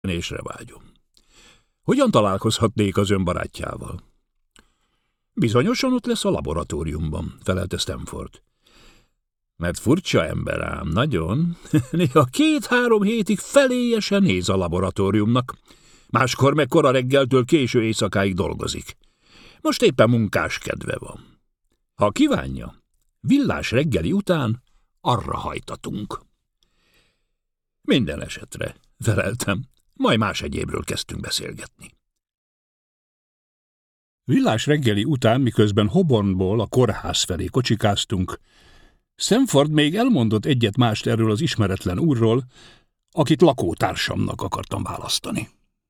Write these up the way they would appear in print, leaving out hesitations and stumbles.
Ésre vágyom. Hogyan találkozhatnék az ön barátjával? Bizonyosan ott lesz a laboratóriumban, felelte Stanford. Mert furcsa ember ám, nagyon. Néha 2-3 hétig feléjesen néz a laboratóriumnak. Máskor meg kora reggeltől késő éjszakáig dolgozik. Most éppen munkás kedve van. Ha kívánja, villás reggeli után arra hajtatunk. Minden esetre, feleltem, majd más egyébről kezdtünk beszélgetni. Villás reggeli után, miközben Holbornból a kórház felé kocsikáztunk, Stanford még elmondott egyet-mást erről az ismeretlen úrról, akit lakótársamnak akartam választani.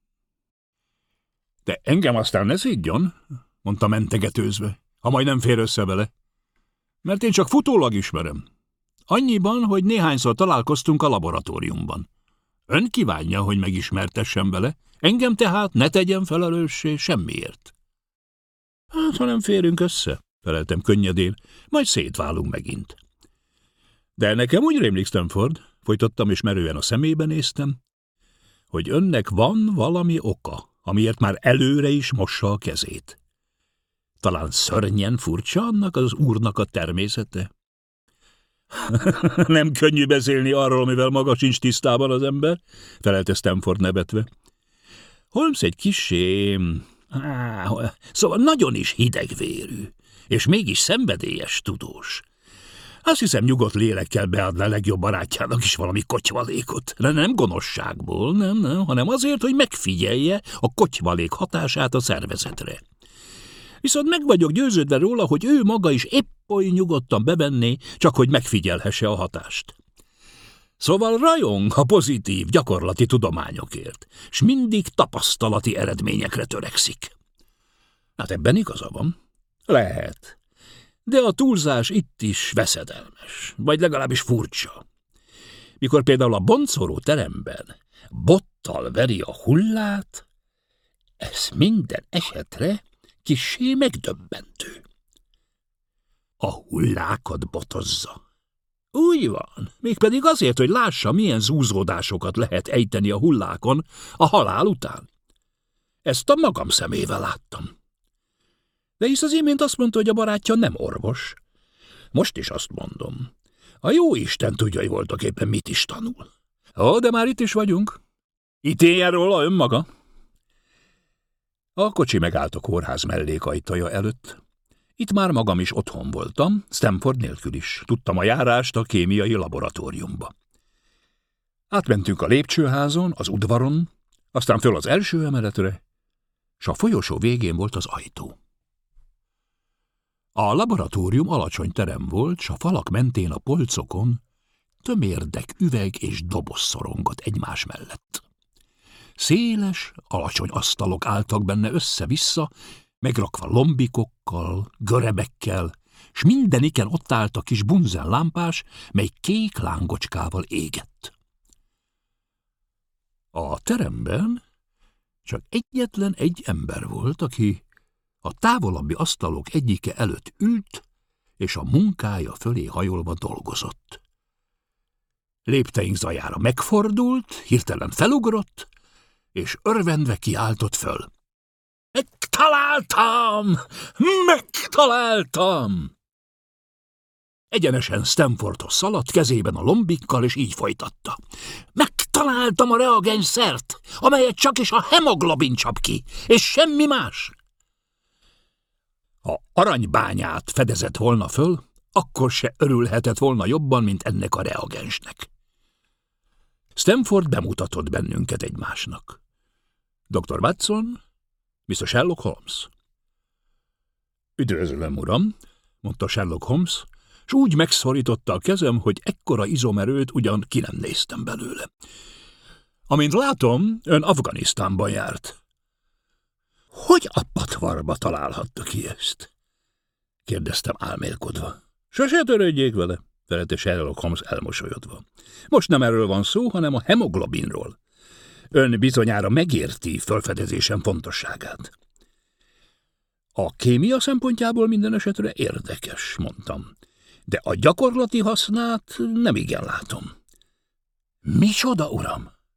De engem aztán ne szidjon, mondta mentegetőzve, ha majd nem fér össze vele. Mert én csak futólag ismerem. Annyiban, hogy néhányszor találkoztunk a laboratóriumban. Ön kívánja, hogy megismertessem vele, engem tehát ne tegyen felelőssé semmiért. Hát, ha nem férünk össze, feleltem könnyedén, majd szétválunk megint. De nekem úgy rémlik, Stanford, folytattam és merően a szemébe néztem, hogy önnek van valami oka, amiért már előre is mossa a kezét. Talán szörnyen furcsa annak az úrnak a természete? Nem könnyű beszélni arról, mivel maga sincs tisztában az ember, felelte Stanford nevetve. Holmes egy kissé... szóval nagyon is hidegvérű, és mégis szenvedélyes tudós. Azt hiszem, nyugodt lélekkel beadna a legjobb barátjának is valami kotyvalékot. Nem gonoszságból, nem, hanem azért, hogy megfigyelje a kotyvalék hatását a szervezetre. Viszont meg vagyok győződve róla, hogy ő maga is épp oly nyugodtan bevenné, csak hogy megfigyelhesse a hatást. Szóval rajong a pozitív, gyakorlati tudományokért, s mindig tapasztalati eredményekre törekszik. Hát ebben igaza van. Lehet. De a túlzás itt is veszedelmes, vagy legalábbis furcsa. Mikor például a boncoló teremben bottal veri a hullát, ez minden esetre kissé megdöbbentő. A hullákat botozza. Úgy van, mégpedig azért, hogy lássa, milyen zúzódásokat lehet ejteni a hullákon a halál után. Ezt a magam szemével láttam. De hisz az imént azt mondta, hogy a barátja nem orvos. Most is azt mondom. A jó Isten tudja, hogy voltak éppen mit is tanul. Ó, de már itt is vagyunk. Ítéljen róla önmaga. A kocsi megállt a kórház mellékajtaja előtt. Itt már magam is otthon voltam, Stanford nélkül is. Tudtam a járást a kémiai laboratóriumba. Átmentünk a lépcsőházon, az udvaron, aztán föl az első emeletre, s a folyosó végén volt az ajtó. A laboratórium alacsony terem volt, s a falak mentén a polcokon tömérdek üveg és doboz szorongott egymás mellett. Széles, alacsony asztalok álltak benne össze-vissza, megrakva lombikokkal, görebekkel, s mindeniken ott állt a kis bunzen lámpás, mely kék lángocskával égett. A teremben csak egyetlen egy ember volt, aki a távolabbi asztalok egyike előtt ült, és a munkája fölé hajolva dolgozott. Lépteink zajára megfordult, hirtelen felugrott, és örvendve kiáltott föl. Megtaláltam! Megtaláltam! Egyenesen Stanfordhoz szaladt, kezében a lombikkal, és így folytatta. Megtaláltam a reagensszert, amelyet csak is a hemoglobin csap ki, és semmi más. Ha aranybányát fedezett volna föl, akkor se örülhetett volna jobban, mint ennek a reagensnek. Stanford bemutatott bennünket egymásnak. Dr. Watson, Mr. Sherlock Holmes. Üdvözlöm, uram, mondta Sherlock Holmes, s úgy megszorította a kezem, hogy ekkora izomerőt ugyan ki nem néztem belőle. Amint látom, ön Afganisztánban járt. Hogy a patvarba találhatta ki ezt? Kérdeztem álmélkodva. Sose törődjék vele, felelte Sherlock Holmes elmosolyodva. Most nem erről van szó, hanem a hemoglobinról. Ön bizonyára megérti felfedezésem fontosságát. A kémia szempontjából minden esetre érdekes, mondtam, de a gyakorlati hasznát nem igen látom. Micsoda, uram?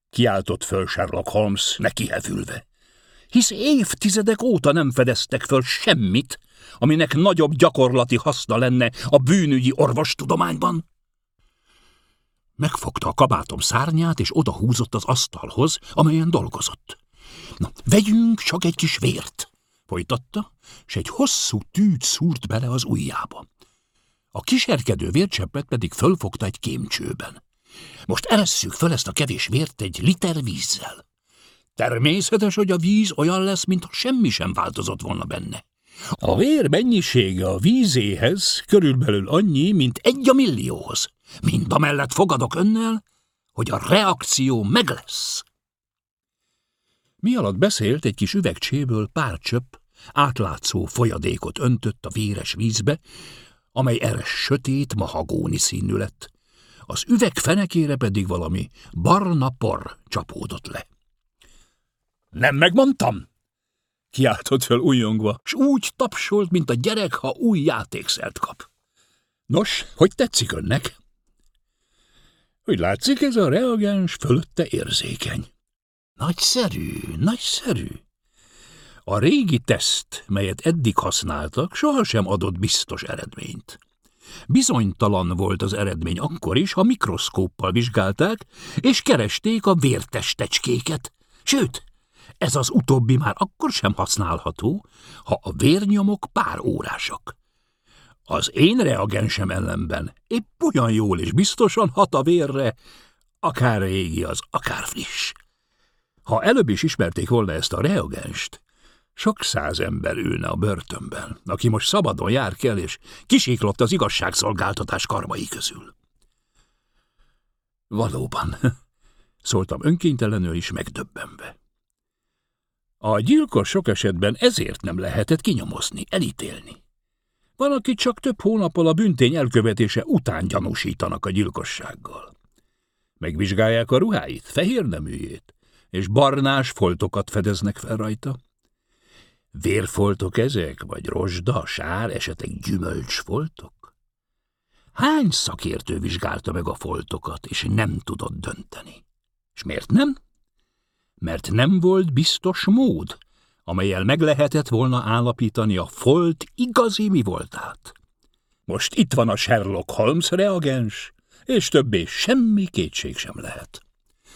kiáltott föl Sherlock Holmes nekihevülve. Hisz évtizedek óta nem fedeztek föl semmit, aminek nagyobb gyakorlati haszna lenne a bűnügyi orvostudományban. Megfogta a kabátom szárnyát, és odahúzott az asztalhoz, amelyen dolgozott. Na, vegyünk csak egy kis vért, folytatta, s egy hosszú tűt szúrt bele az ujjába. A kiserkedő vércseppet pedig fölfogta egy kémcsőben. Most eresszük föl ezt a kevés vért egy liter vízzel. Természetes, hogy a víz olyan lesz, mintha semmi sem változott volna benne. A vér mennyisége a vízéhez körülbelül annyi, mint 1/1.000.000-hoz. Mindamellett fogadok önnel, hogy a reakció meg lesz. Mi alatt beszélt, egy kis üvegcséből pár csöpp átlátszó folyadékot öntött a véres vízbe, amely erre sötét, mahagóni színű lett. Az üveg fenekére pedig valami barna por csapódott le. Nem megmondtam? Kiáltott fel újjongva, s úgy tapsolt, mint a gyerek, ha új játékszert kap. Nos, hogy tetszik önnek? Úgy látszik, ez a reagens fölötte érzékeny. Nagyszerű, nagyszerű. A régi teszt, melyet eddig használtak, sohasem adott biztos eredményt. Bizonytalan volt az eredmény akkor is, ha mikroszkóppal vizsgálták, és keresték a vértestecskéket. Sőt, ez az utóbbi már akkor sem használható, ha a vérnyomok pár órásak. Az én reagensem ellenben épp olyan jól és biztosan hat a vérre, akár régi az, akár friss. Ha előbb is ismerték volna ezt a reagenst, sok száz ember ülne a börtönben, aki most szabadon jár kell, és kisiklott az igazságszolgáltatás karmai közül. Valóban, szóltam önkénytelenül is megdöbbenve. A gyilkos sok esetben ezért nem lehetett kinyomozni, elítélni. Van, akit csak több hónappal a bűntény elkövetése után gyanúsítanak a gyilkossággal. Megvizsgálják a ruháit, fehérneműjét, és barnás foltokat fedeznek fel rajta. Vérfoltok ezek, vagy rozsda, sár, esetleg gyümölcsfoltok? Hány szakértő vizsgálta meg a foltokat, és nem tudott dönteni? És miért nem? Mert nem volt biztos mód, amellyel meg lehetett volna állapítani a folt igazi mi voltát. Most itt van a Sherlock Holmes reagens, és többé semmi kétség sem lehet.